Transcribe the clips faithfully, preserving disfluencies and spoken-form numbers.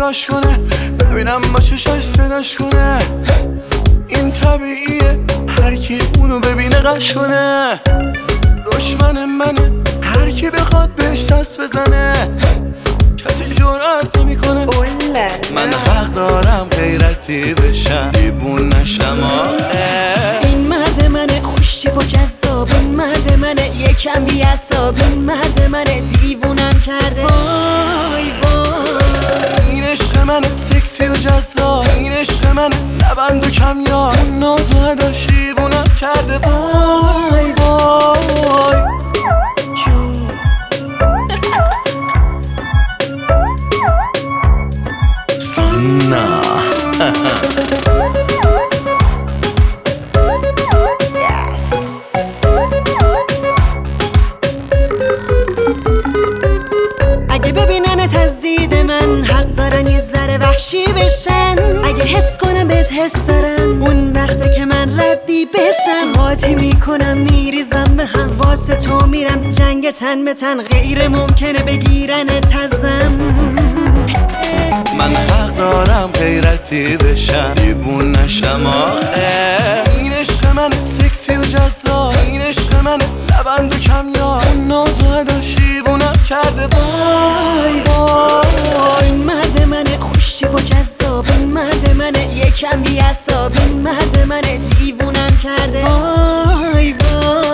نگاش کنه، ببینم با چشاش صداش کنه. این طبیعیه هر کی اونو ببینه قش کنه. دشمن منه هر کی بخواد بهش دست بزنه، کسی جرأت نمیکنه. من حق دارم غیرتی بشم، دیوون نشم. این مرد منه خوشتیپ و جذاب، این مرد منه یکم بی‌عصاب، این مرد منه دیوونم کرده. وای وای این عشق منه سکسی و جذاب، این عشق منه لبند و کمیاب، اون نازو داشت دیوونم کرده. وای وای سنا اگه ببینن تزدید من حق دارن یه ذره وحشی بشن. اگه حس کنم بهت حس دارم اون وقته که من ردی بشم. قاطی میکنم میریزم به هم، واسه تو میرم جنگ تن به تن، غیر ممکنه بگیرن تزم. من حق دارم غیرتی بشم، دیوون نشم. این عشق منه سکسی و جذاب، این عشق منه لبند و کمیاب، اون نازو داشت دیوونم کرده. وای وای این مرد منه خوشتیپ و جذاب، این مرد منه یکم بی‌عصاب، این مرد منه دیوونم کرده. وای وای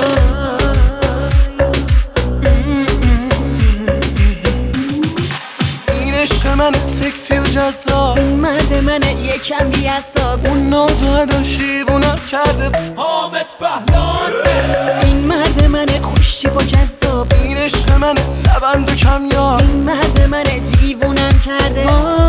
این عشق منه سکسی و جذاب، این مرد منه یکم بی‌عصاب، اون نازو داشت دیوونم کرده. حامد پهلوان این مرد منه خوشتیپ و جذاب، این عشق منه لبند و کمیاب، این مرد منه دیوونم کرده.